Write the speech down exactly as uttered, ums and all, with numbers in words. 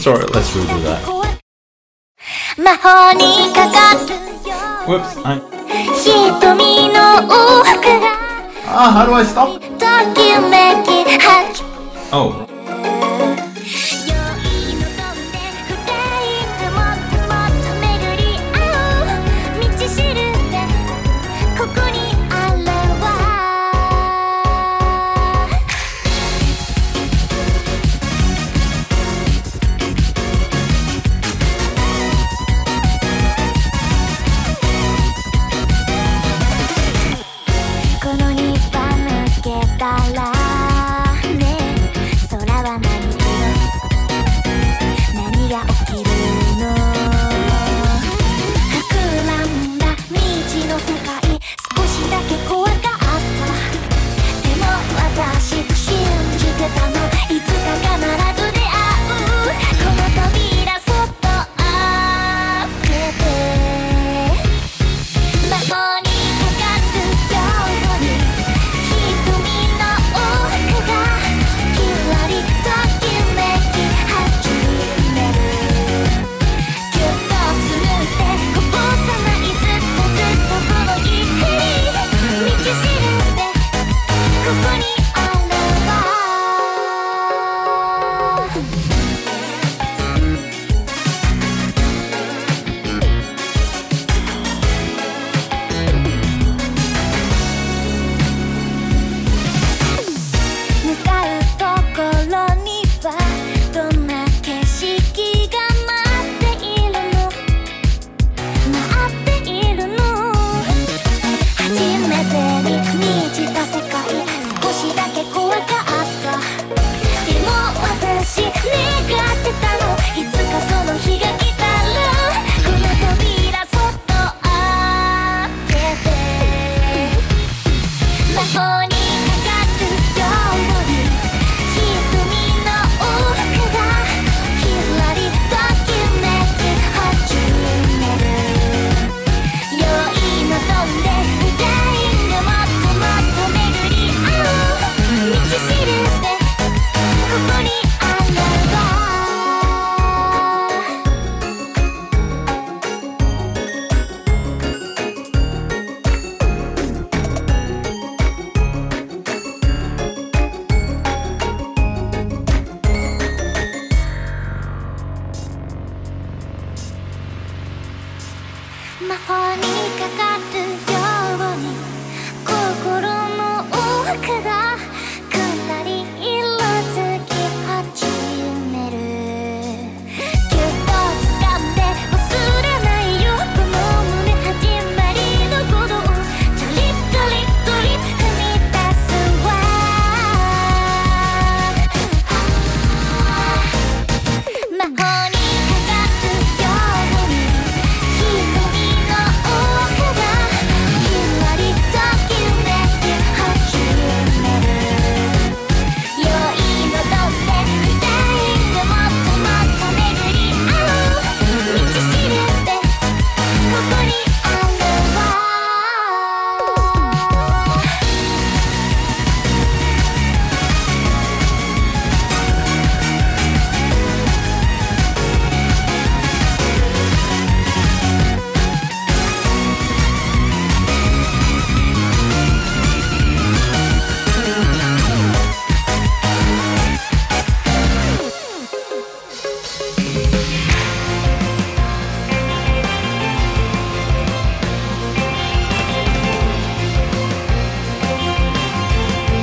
sorry, let's redo that. 魔法にかかる Whoops. I... 瞳の往復が Ah, how do I stop? ときめき始 Oh. 良いの飛んで深いもっともっと巡り合う道しるべここにあるわこの日は抜けたらね空は何色何が起きるの膨らんだ未知の世界少しだけ怖かったでも私信じてたの